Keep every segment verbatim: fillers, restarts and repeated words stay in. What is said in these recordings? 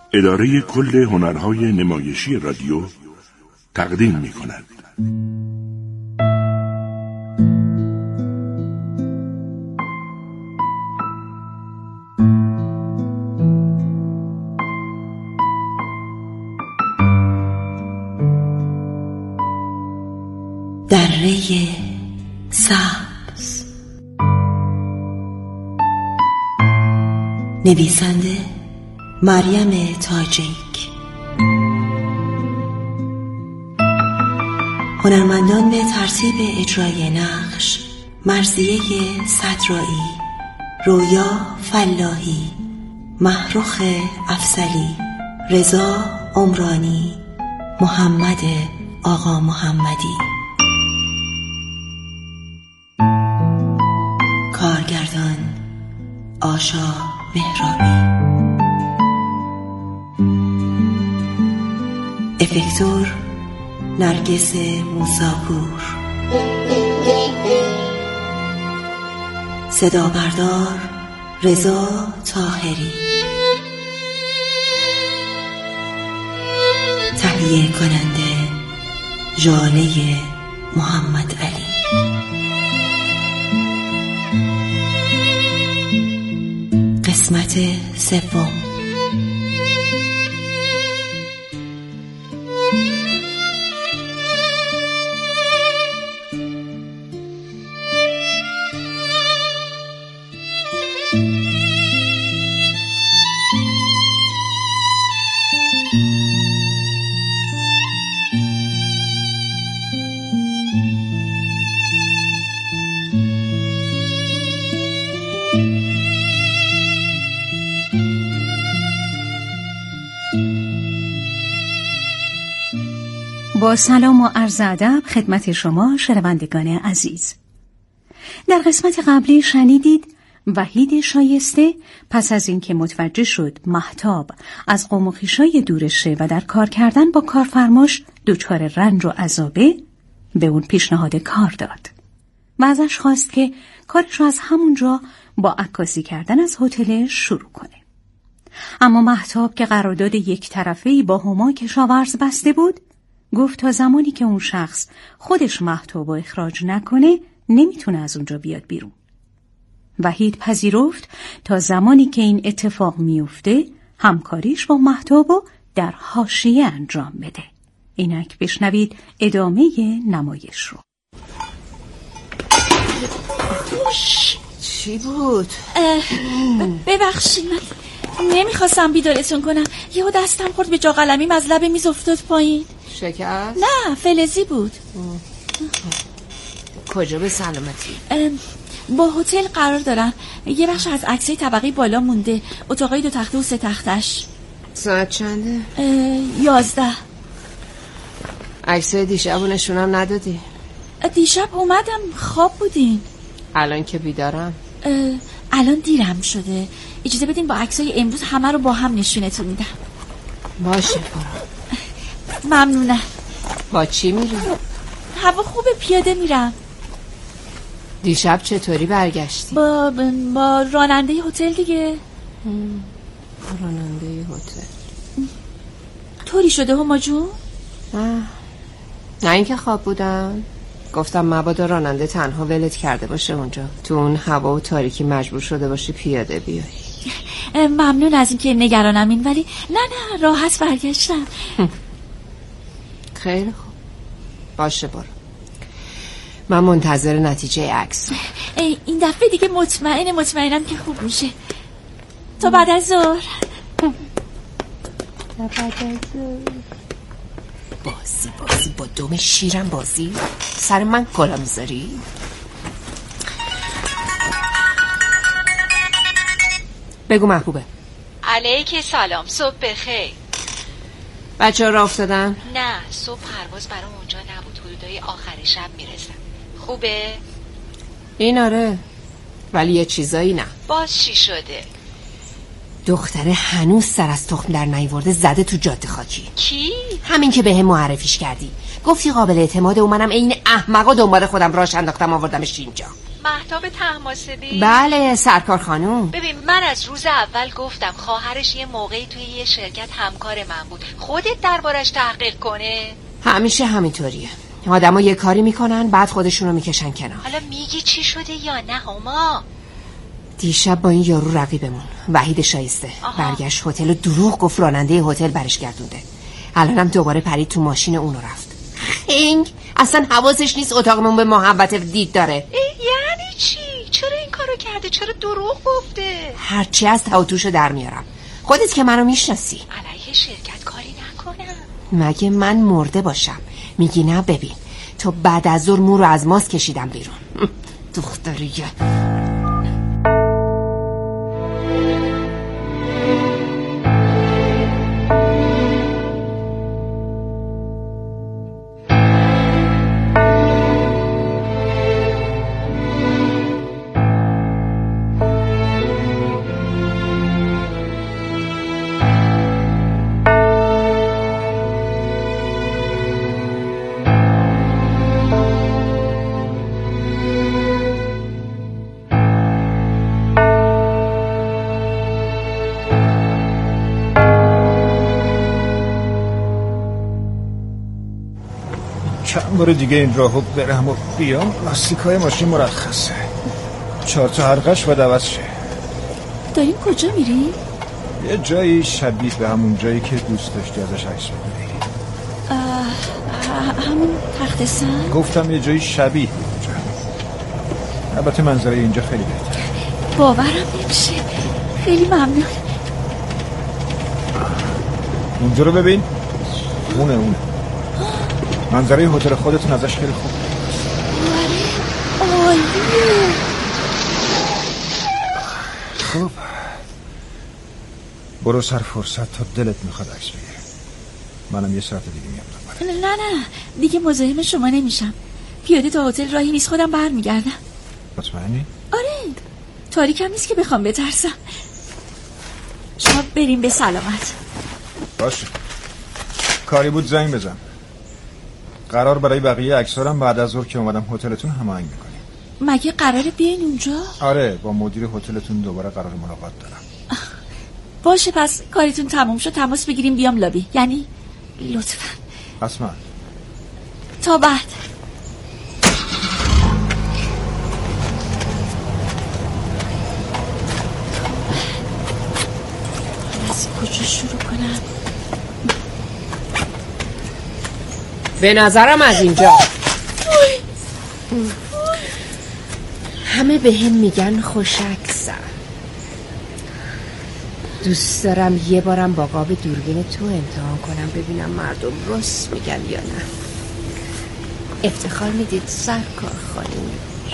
اداره کل هنرهای نمایشی رادیو تقدیم می کند. دره سبز. نویسنده مریم تاجیک. هنرمندان به ترتیب اجرای نقش: مرضیه صدرایی، رویا فلاحی، محروخ افضلی، رضا عمرانی، محمد آقا محمدی. کارگردان آشا مهرابی. افکتور نرگس موساپور. صدا بردار رضا طاهری. تهیه کننده ژاله محمد علی. قسمت سوم. با سلام و عرض ادب خدمت شما شنوندگان عزیز. در قسمت قبلی شنیدید وحید شایسته پس از اینکه متوجه شد مهتاب از قوم و خویشای دورشه و در کار کردن با کارفرماش دچار رنج و عذابه، به اون پیشنهاد کار داد و ازش خواست که کارش رو از همونجا با عکاسی کردن از هتل شروع کنه. اما مهتاب که قرارداد یک طرفه‌ای با هما کشاورز بسته بود، گفت تا زمانی که اون شخص خودش مهتاب رو اخراج نکنه نمیتونه از اونجا بیاد بیرون. وحید پذیرفت تا زمانی که این اتفاق میفته همکاریش با مهتاب رو در حاشیه انجام بده. اینک بشنوید ادامه نمایش رو. چی بود؟ ببخشید، من نمیخواستم بیدارتون کنم، یهو دستم خورد به جا قلمیم از لب میز افتاد پایین. شکست؟ نه، فلزی بود. کجا به سلامتی؟ با هتل قرار دارن، یه بخش از عکسای طبقه بالا مونده، اتاقای دو تخته و سه تختش. ساعت چنده؟ یازده. عکسای دیشب نشونم ندادی؟ دیشب اومدم خواب بودین. الان که بیدارم؟ الان دیرم شده، اجازه بدین با عکسای امروز همه رو با هم نشونتون میدم. باشه برو. ممنونم. با چی میری؟ هوا خوبه، پیاده میرم. دیشب چطوری برگشتی؟ با با راننده هتل دیگه. راننده هتل طوری شده هما جون؟ نه نه اینکه خواب بودم، گفتم مبادا راننده تنها ولت کرده باشه اونجا تو اون هوا و تاریکی مجبور شده باشی پیاده بیایی. ممنون از اینکه نگرانم این، ولی نه نه راحت برگشتم. خیلی خوب، باشه برو، من منتظر نتیجه عکس. این دفعه دیگه مطمئن مطمئنم که خوب میشه. تا بعد از ظهر. تا بعد از ظهر. بازی بازی با دم شیرم بازی سر من کلا میذاری؟ بگو محبوبه. علیک سلام، صبح بخیر. بچه ها را افتادن؟ نه، صبح پرواز برام اونجا نبود، حدودای آخر شب میرسم. خوبه؟ این آره، ولی یه چیزایی نه. باز چی شده؟ دختره هنوز سر از تخم در نیورده زده تو جاده خاکی. کی؟ همین که به هم معرفیش کردی، گفتی قابل اعتماده و منم این احمقا دنبال خودم راش انداختم آوردمش اینجا. مهتاب طهماسبی؟ بله سرکار خانوم. ببین من از روز اول گفتم خواهرش یه موقعی توی یه شرکت همکار من بود. خودت دربارش تحقیق کنه. همیشه همینطوریه. آدما یه کاری میکنن بعد خودشونو میکشن کنار. حالا میگی چی شده یا نه هما؟ دیشب با این یارو رقیبمون وحید شایسته آها. برگشت هتل و دروغ گفت راننده هتل برش گردونده. الانم دوباره پرید تو ماشین اونو رفت. خنگ اصلا حواسش نیست اتاقمون به محبت دید داره. یعنی چی؟ چرا این کارو کرده؟ چرا دروغ گفته؟ هرچی از توتوشو در میارم. خودت که منو میشناسی. علیه شرکت کاری نکنم. مگه من مرده باشم؟ میگی نه. ببین تو بعد از ظهر مو رو از ماست کشیدم بیرون. دختریه. چند بار دیگه این راهو برم و بیام لاستیکای ماشین مرخصه. چهار تا حلقش باید عوض شه. داریم کجا میریم؟ یه جایی شبیه به همون جایی که دوست داشتی ازش عکس بگیری. همون تخت سنگ؟ گفتم یه جایی شبیه به اونجا. البته منظره اینجا خیلی بهتره. باورم نمیشه. خیلی ممنون. اونجا رو ببین. اونه اونه منظره هتل خودتون ازش خیلی خوب. آره عالیه. خوب برو سر فرصت تا دلت میخواد عکس بگیری. منم یه ساعت دیگه میام. نه نه دیگه مزاحم شما نمیشم. پیاده تا هتل راهی نیست، خودم برمیگردم. مطمئنی؟ آره تاریک هم نیست که بخوام بترسم. شما بریم به سلامت. باشه کاری بود زنگ بزن. قرار برای بقیه عکسارم بعد از ظهر که اومدم هتلتون هماهنگ میکنیم. مگه قراره بیاین اونجا؟ آره با مدیر هتلتون دوباره قرار ملاقات دارم. باشه پس کاریتون تموم شد تماس بگیریم بیام لابی. یعنی لطفا. حتما. تا بعد. از کجا شروع کنم؟ به نظرم از اینجا. همه به هم میگن خوشکسم. دوست دارم یه بارم با قاب دوربین تو امتحان کنم ببینم مردم راست میگن یا نه. افتخار میدید سرکار خانم.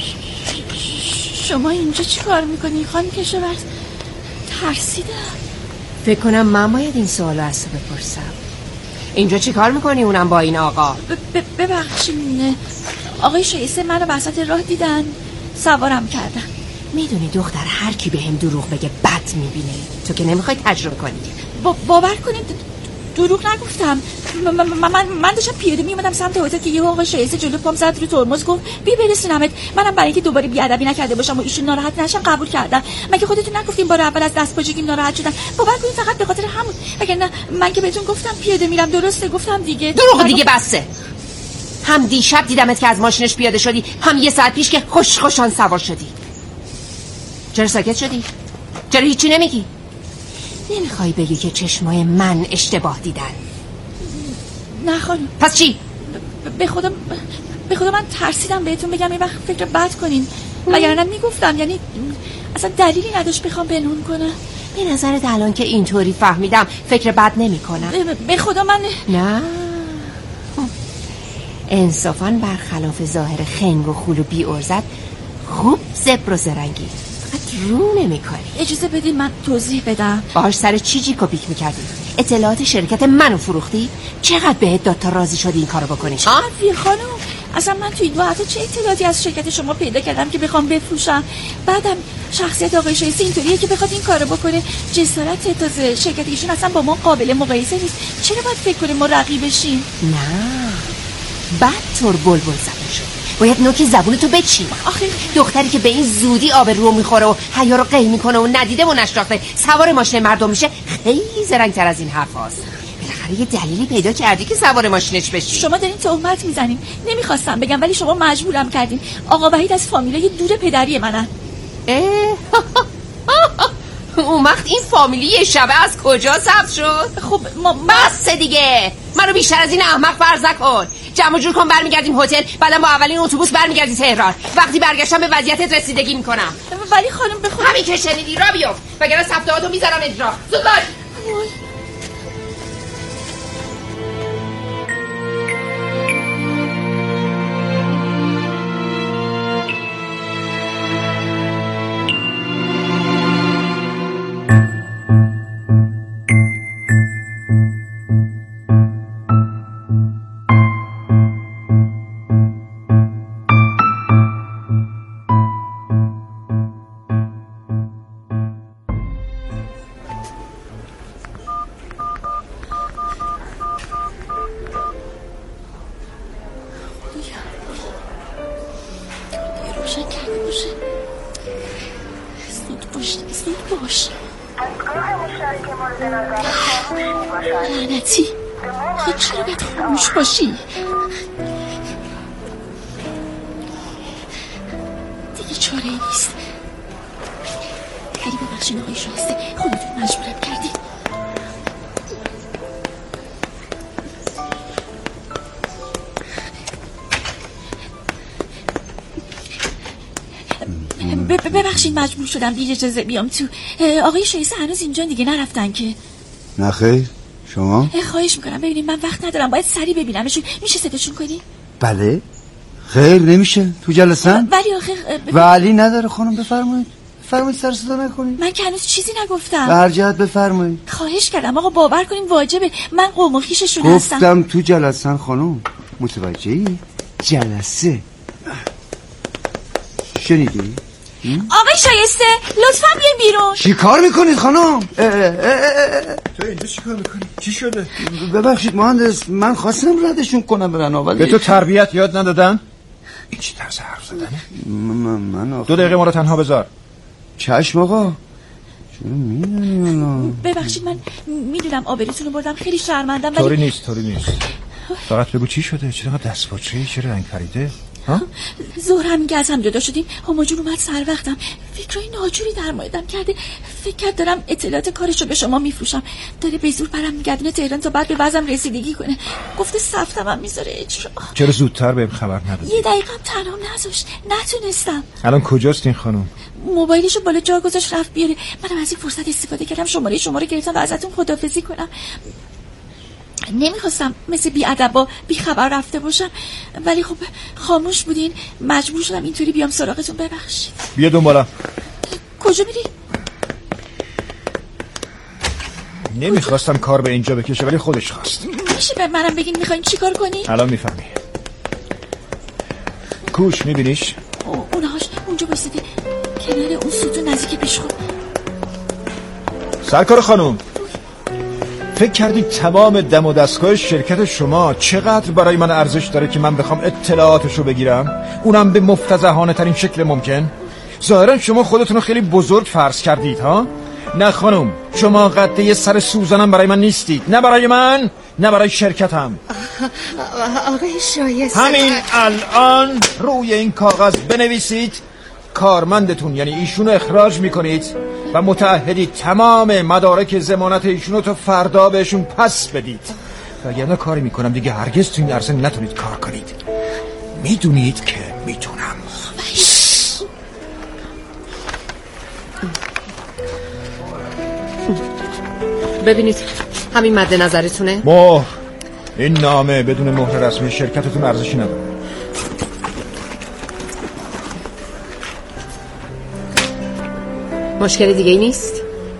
شما اینجا چی کار میکنی خانم کشاورز؟ ترسیدم. فکر کنم من باید این سوالو از تو بپرسم. اینجا چی کار میکنی اونم با این آقا؟ ببخشید آقای شایسته منو وسط راه دیدن سوارم کردن. میدونی دختر هر کی به هم دروغ بگه بد میبینه. تو که نمیخوای تجربه کنی. با باور کنید دروغ نگفتم. من من من داشتم پیاده میومدم سمت هتل که یه آقای شایسته جلو پام زد رو ترمز گفت بی برسونمت. منم برای اینکه دوباره بیادبی نکرده باشم و ایشون ناراحت نشن قبول کردم. مگه خودتون نگفتین بار اول از دست پاچگیم ناراحت شدن؟ باور کنید فقط به خاطر همون. وگرنه من که بهتون گفتم پیاده میرم. درسته گفتم دیگه. دروغ دیگه بسه. هم دیشب دیدمت که از ماشینش پیاده شدی، هم یه ساعت پیش که خوش خوشان سوار شدی. چرا ساکت شدی؟ چرا هیچی نمیگی؟ نمیخوای بگی که چشمای من اشتباه دیدن؟ نه خانم. پس چی؟ به خدا به خدا من ترسیدم بهتون بگم این وقت فکر بد کنین. وگرنه میگفتم. یعنی اصلا دلیلی نداشت بخوام پنهون کنم. به نظرت الان که اینطوری فهمیدم فکر بد نمی کنم؟ به خدا من نه انصافاً برخلاف ظاهر خنگ و خول و بی ارزت خوب زبر و زرنگی. فقط رو نمی کنی. اجازه بدین من توضیح بدم. باهاش سر چی جی کپیک میکردی؟ اطلاعات شرکت منو فروختی؟ چقدر بهت داد تا راضی شدی این کارو بکنی؟ عفی خانم اصلا من توی دو هفته چه اطلاعاتی از شرکت شما پیدا کردم که بخوام بفروشم. بعدم شخصیت آقای شایسته اینطوریه که بخواد این کارو بکنه. جسارت تازه شرکت ایشون اصلا با ما قابل مقایسه نیست. چرا باید فکر کنیم ما رقیبشیم؟ نه بعد طور بلبل زده شد. باید نوک زبونتو بچین. آخه دختری که به این زودی آب رو میخوره و حیا رو قی میکنه و ندیده و نشناخته سوار ماشین مردم میشه خیلی زرنگ‌تر از این حرفاست. بالاخره یه دلیلی پیدا کردی که سوار ماشینش بشی. شما دارین تهمت میزنین. نمیخواستم بگم ولی شما مجبورم کردین. آقا وحید از فامیلای دور پدری منن. اون وقت این فامیلی یه شبه از کجا ثبت شد؟ خب ما بس دیگه، منو بیشتر از این احمق فرض نکن. جمع جور کن برمیگردیم هتل، بعدم با اولین اتوبوس برمیگردی تهران. وقتی برگشتم به وضعیتت رسیدگی میکنم. ولی خانم به خدا همین که شنیدی را بیفت وگرنه ثبتاتو میذارم اجرا. زود باش. لعنتی خود چرا باید خاموش باشی؟ دیگه چاره ای نیست. خیلی ببخشین آقای شایسته، خودتون مجبورم کردی. ببخشید مجبور شدم بی اجازه بیام تو. آقای شایسته هنوز اینجا دیگه نرفتن که؟ نه خیر. شما؟ خواهش میکنم ببینید من وقت ندارم، باید سریع ببینمشون. میشه صداشون کنی؟ بله. خیر نمیشه، تو جلسن؟ ولی آخه بب... ولی نداره خانم، بفرمایید. بفرمایید سر صدا نکنید. من که هنوز چیزی نگفتم. به هر جهت بفرمایید. خواهش کردم آقا، باور کنیم واجبه. من قوم و خویششون هستم. گفتم تو جلسن خانم. متوجهی؟ جلسه. شنیدی؟ آقای شایسته لطفاً بیاین بیرون. چی کار میکنید خانم؟ اه اه اه. تو اینجا چی کار میکنی؟ چی شده؟ ببخشید مهندس، من خواستم ردشون کنم برن. ولی به تو تربیت یاد ندادن؟ این چی طرز حرف زدنه؟ من, من آخه... دو دقیقه ما رو تنها بذار. چشم آقا. چرا میدونی؟ ببخشید من میدونم آبروتون رو بردم، خیلی شرمندم ولی طوری نیست طوری نیست. فقط بگو چی شده؟ چرا دست پاچه‌ای؟ چرا رنگ پریده؟ ظهر همین که از هم جدا شدیم هما جون اومد سر وقتم، فکرای ناجوری در موردم کرده. فکر کرد دارم اطلاعات کارشو به شما میفروشم، داره به زور برم میگردونه تهران تا بعد به وضعم رسیدگی کنه. گفته سفتم هم میذاره اجرا. چرا زودتر بهم خبر ندادی؟ یه دقیقم تنها نذاشت، نتونستم. الان کجاست این خانم؟ موبایلشو بالا جا گذاشت رفت بیاره. منم از این فرصت استفاده کردم شماره شما رو گرفتم و ازتون خداحافظی کنم. نمیخواستم مثل بی ادبا بی خبر رفته باشم، ولی خب خاموش بودین، مجبور شدم اینطوری بیام سراغتون. ببخشید. بیا دنبالم. کجا میری؟ نمیخواستم کار به اینجا بکشه ولی خودش خواست. میشه به منم بگین میخواین چی کار کنی؟ الان میفهمی. کوش میبینیش؟ اونهاش اونجا بایستده کنار اون ستون نزدیک پیشخون. سرکار خانم، فکر کردید تمام دم و دستگاه شرکت شما چقدر برای من ارزش داره که من بخوام اطلاعاتشو بگیرم، اونم به مفتضحانه ترین شکل ممکن؟ ظاهرا شما خودتون رو خیلی بزرگ فرض کردید ها؟ نه خانم، شما قده یه سر سوزنم برای من نیستید، نه برای من نه برای شرکتم. آقای شایسته، همین الان روی این کاغذ بنویسید کارمندتون یعنی ایشونو اخراج میکنید و متعهدید تمام مدارک ضمانت ایشونو تا فردا بهشون پس بدید، وگرنه کاری میکنم دیگه هرگز تو این عرصه نتونید کار کنید. میدونید که میتونم. ببینید همین مد نظرتونه؟ مهر. این نامه بدون مهر رسمی شرکتتون ارزشی نداره. مشکل دیگه ای نیست؟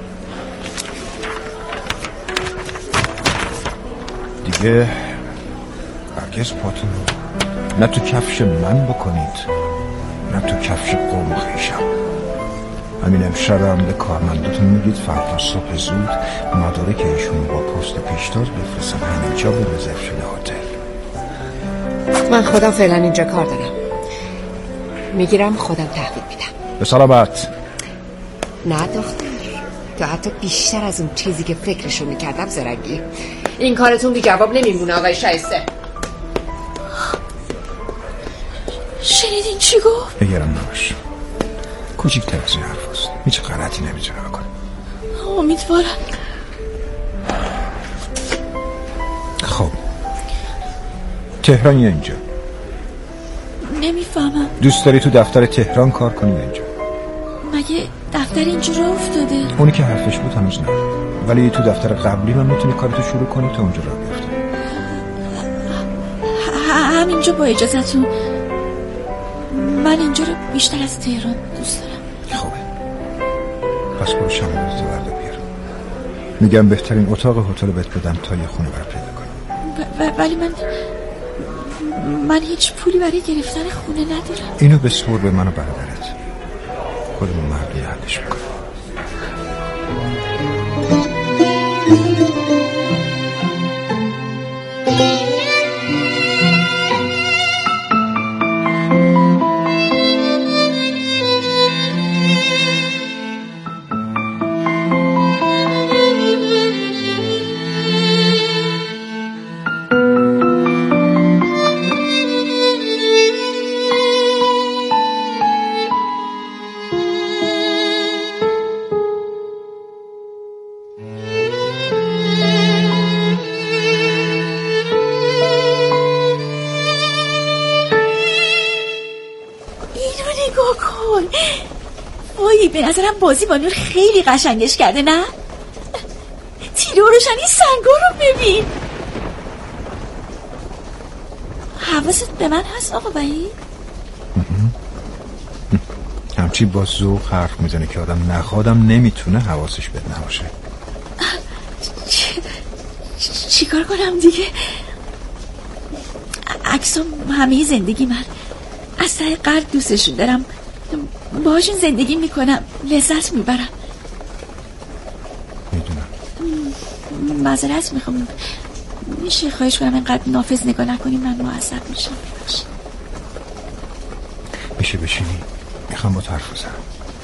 دیگه هرگز پاتون نه تو کفش من بکنید نه تو کفش قوم و خویشم. همین امشبم به کارمنداتون میگید فردا صبح زود مدارک ایشون با پست پیشتاز بفرستن همینجا به رزرو شده هتل. من خودم فعلا اینجا کار دارم. میگیرم خودم تحویل میدم. به سلامت. نه دختر، تو حتی بیشتر از اون چیزی که فکرشو میکردم زرنگی. این کارتون بی جواب نمیمونه آقای شایسته. شنیدین چی گفت؟ نگران نباش، کوچیک‌تر از این حرف هست، هیچ غلطی نمیتونه بکنه. امیدوارم. خب تهران یا اینجا؟ نمیفهمم. دوست داری تو دفتر تهران کار کنی یا اینجا؟ مگه دفتر اینجا رو افتاده؟ اونی که حرفش بود هنوز نه، ولی تو دفتر قبلی من میتونی کارتو شروع کنی تا اونجا راه بیفته. همینجا با اجازتون. من اینجا رو بیشتر از تهران دوست دارم. خوبه، پس برو شمالتو برده بیار. میگم بهترین اتاق هتل بهت بدم تا یه خونه بر پیدا کنی. ولی من من هیچ پولی برای گرفتن خونه ندارم. اینو بسپر به من و برادرت، خودمون مردی حلش میکنم. وای به نظرم بازی با نور خیلی قشنگش کرده، نه؟ تیره و روشنی سنگا رو ببین. حواست به من هست آقا بایی؟ همچی با ذوق حرف میزنه که آدم نخوادم نمیتونه حواسش بهت نباشه. چی کار کنم دیگه؟ عکسام همه زندگی من، از ته قلب دوستشون دارم، باهاشون زندگی میکنم، لذت میبرم. میدونم. معذرت میخوام، میشه خواهش کنم اینقدر نافذ نگاه نکنی، من معذب میشم. میشه بشینی؟ میخوام با حرف بزنم.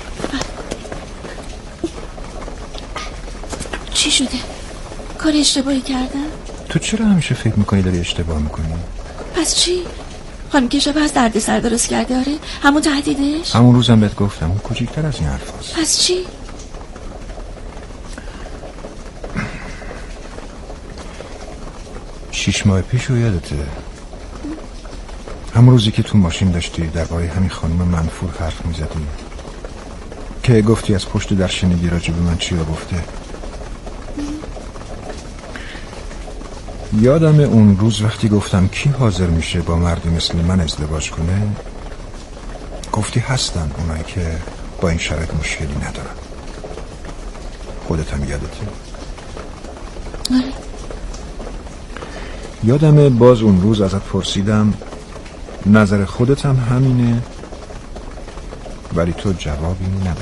چی شده؟ کار اشتباهی کردم؟ تو چرا همیشه فکر میکنی داری اشتباه میکنی؟ پس چی؟ خانم کشاپه از درد سر درست کرده؟ آره همون تهدیدش؟ همون روزم بهت گفتم اون کوچیک‌تر از این حرف هست. پس چی؟ شیش ماه پیش رو یادته؟ همون روزی که تو ماشین داشتی درباره همین خانم منفور حرف میزدی که گفتی از پشت در شنیدی راجع به من چی ها گفته. یادم اون روز وقتی گفتم کی حاضر میشه با مردی مثل من ازدواج کنه، گفتی هستن اونایی که با این شرایط مشکلی ندارن. خودت هم یادته؟ آره. یادمه باز اون روز ازت پرسیدم نظر خودت هم همینه، ولی تو جوابی ندادی.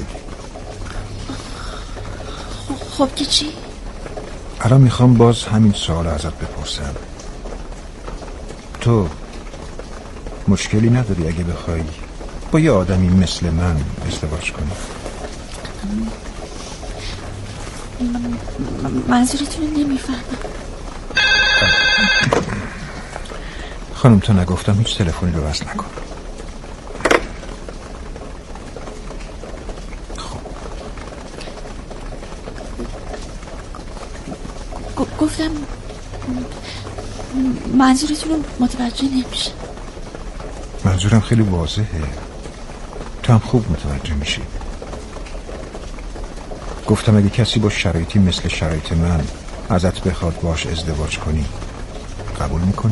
خب که چی؟ الان میخوام باز همین سوال ازت بپرسم. تو مشکلی نداری اگه بخوای با یه آدمی مثل من ازدواج کنی؟ منظورتون رو نمیفهمم. خانم تا نگفتم هیچ تلفنی رو وصل نکن. خب گفتم منظورتون رو متوجه نمیشه. منظورم خیلی واضحه، تو هم خوب متوجه میشی. گفتم اگه کسی با شرایطی مثل شرایط من ازت بخواد باش ازدواج کنی قبول میکنی؟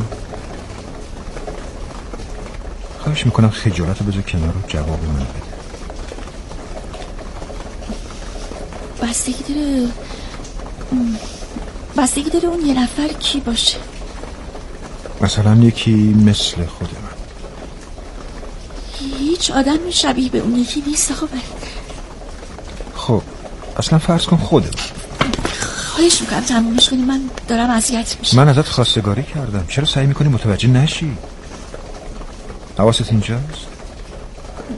خواهش میکنم خجالت رو بذار کنار و جواب من بده. بستگی داره بستگی داره اون یه نفر کی باشه. مثلا یکی مثل خود من. هیچ آدم شبیه به اون یکی نیست آقا بایی. خب اصلا فرض کن خود من. خواهش میکنم تمومش کنی، من دارم اذیت میشم. من ازت خواستگاری کردم، چرا سعی میکنی متوجه نشی؟ حواست اینجاست؟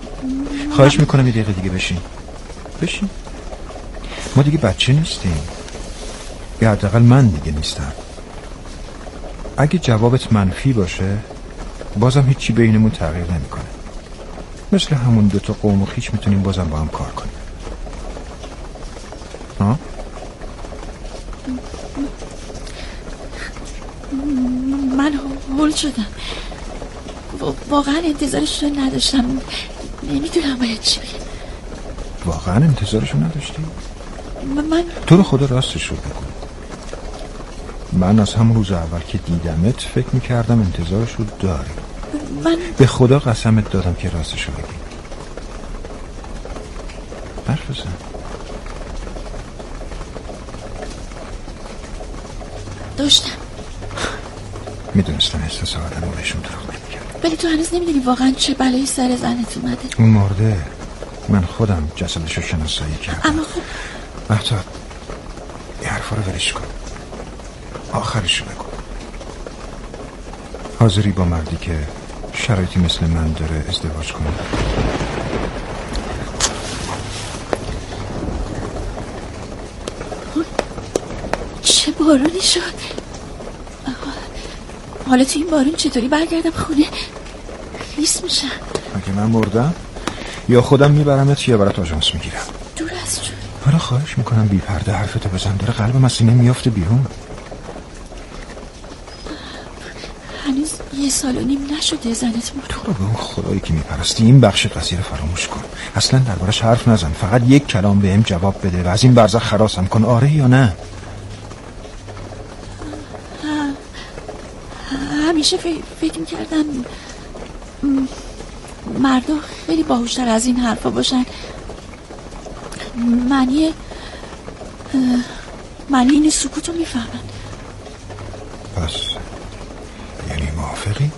خواهش میکنم یه دقیقه دیگه بشین. بشین. ما دیگه بچه نیستیم، یا حداقل من دیگه نیستم. اگه جوابت منفی باشه بازم هیچی بینمون تغییر نمیکنه. مثل همون دوتا قوم و خویش میتونیم بازم با هم کار کنیم. ها؟ من هول شدم، واقعا انتظارش رو نداشتم. نمیدونم باید چی بگم. واقعا انتظارش رو نداشتی؟ من تو رو خدا راستش رو بگو. من از همون روز اول که دیدمت فکر میکردم انتظارش رو داری. من به خدا قسمت دادم که راستش رو بگی. حرف بزن. داشتم. میدونستم احساس آدم رو بهشون دروغ نمیگم. ولی تو هنوز نمیدونی واقعا چه بلایی سر زنت اومده. اون مرده من خودم جسدش رو شناسایی کردم. اما خب مهتاب یه حرفا رو ولش کن، آخرش رو بگو. حاضری با مردی که شرایطی مثل من داره ازدواج کنی؟ چه بارونی شد. حالا تو این بارون چطوری برگردم خونه؟ خیس میشم. اگه من مردم یا خودم میبرمت یا برات آژانس میگیرم. دور از جون. حالا خواهش میکنم بی پرده حرفتو بزن، داره قلبم از سینه میافته بیرون. هنوز یه سال و نیم نشده زنت مرد. تو رو به اون خدایی که میپرستی این بخش قضیه رو فراموش کن. اصلا دربارش حرف نزن، فقط یک کلام بهم جواب بده و از این برزخ خلاصم کن. آره یا نه؟ همیشه فکر میکردم مردا خیلی باهوشتر از این حرفا باشن. معنی معنی این سکوتو میفهمن. پس یعنی موافقی؟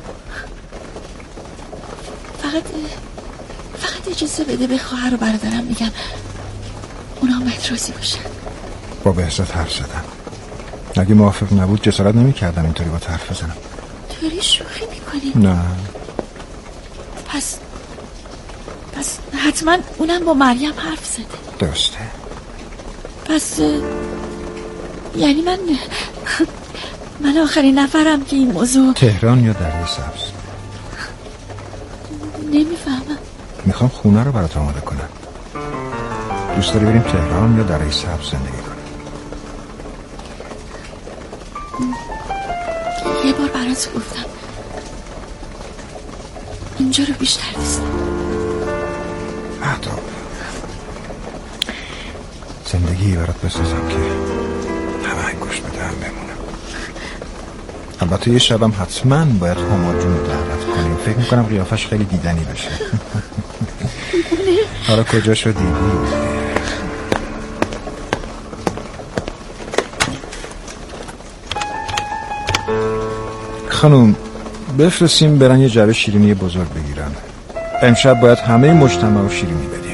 فقط فقط اجازه بده به خواهر و برادرم میگم اونا هم باید راضی باشن. با بهزاد حرف زدم. اگه موافق نبود جسارت نمی کردم اینطوری با حرف بزنم. داری شوخی میکنی؟ نه. پس پس حتما اونم با مریم حرف زده. درسته. پس یعنی من من آخرین نفرم که این موضوع. تهران یا دریای سبز؟ نمیفهمم. میخوام خونه رو برات آماده کنم. دوست داری بریم تهران یا دریای سبز زندگی کنیم؟ یه بار برات گفتم اینجا رو بیشتر دوست دارم. مهتاب زندگی برات بسازم که همه انگوش به دهم بمونم. البته یه شبم حتما باید هما جون رو دعوت کنیم. فکر میکنم قیافش خیلی دیدنی بشه. حالا کجا شدی؟ خانوم بفرستیم برن یه جعبه شیرینی بزرگ بگیرن. امشب باید همه مجتمع رو شیرینی بدیم.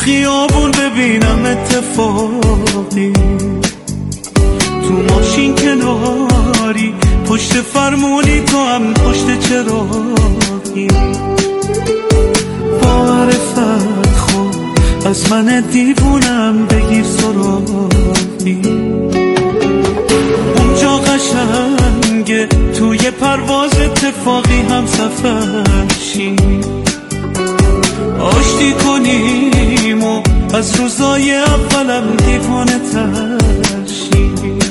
خیابون ببینم اتفاقی، تو ماشین کناری، پشت فرمونی تو هم پشت چراغی. با معرفت خود از من دیوونم بگیر سراغی. اونجا قشنگه توی پرواز اتفاقی هم سفر شی، آشتی کنیم و از روزای اولم دیوانه تر شی.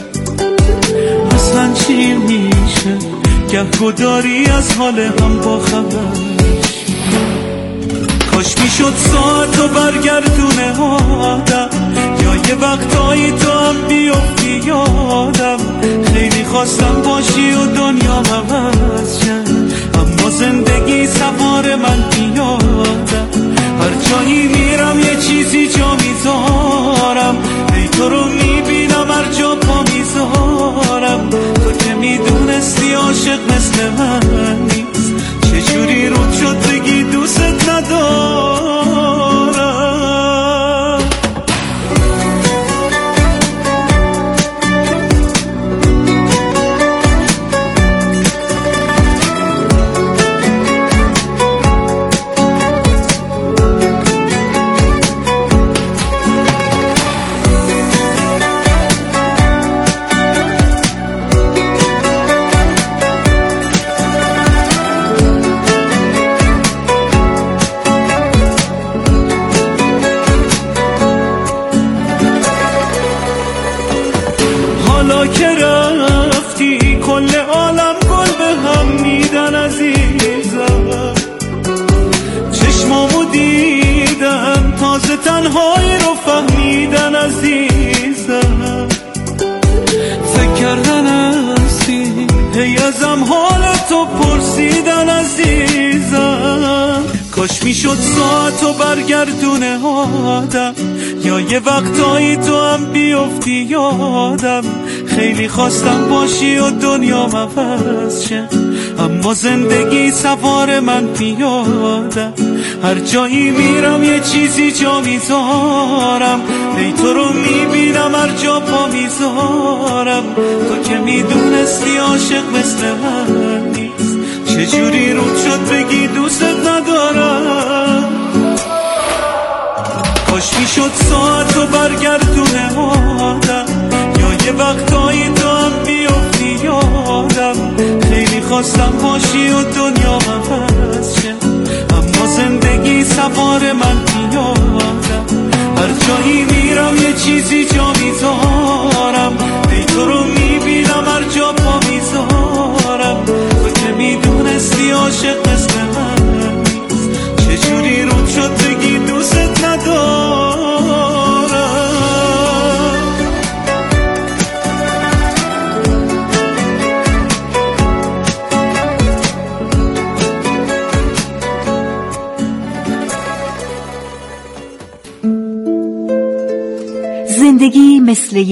اصلا چی میشه گهگداری از حال هم با خبر شی. کاش میشد ساعتو برگردونه آدم، یا یه وقتایی تو هم بیفتی یادم. خیلی خواستم باشی و دنیا عوض شد، اما زندگی سوار من میادم. هر جایی میرم یه چیزی جا میذارم، ای تو رو میبینم هر جا پا میذارم. تو که میدونستی عاشق مثل من نیست، چجوری رود شد بگی دوست ندارم. حالا که رفتی کل عالم گل به هم میدن عزیزم. چشمامو دیدم تازه تنهایی رو فهمیدن عزیزم. فکر کردن هستی هی ازم حال تو پرسیدن عزیزم. کاش میشد ساعتو برگردونه آدم، یا یه وقتایی تو هم بیفتی یادم. خیلی خواستم باشی و دنیا عوض شه، اما زندگی سوار من میادم. هر جایی میرم یه چیزی جا میذارم، ای تو رو میبینم هر جا پا میذارم. تو که میدونستی عاشق مثل من نیست، چجوری رود شد بگی دوست ندارم. کاش میشد ساعتو برگردونه آدم، یا یه وقتایی تو هم بیفتی یادم. خیلی خواستم باشی و دنیا عوض شه، اما زندگی سوار من میادم. هر جایی میرم یه چیزی جا میذارم، ای تو رو میبینم هر جا پا میذارم. تو که میدونستی عاشق مثل من نیست، چجوری رود شد بگی دوست ندارم. زندگی مثل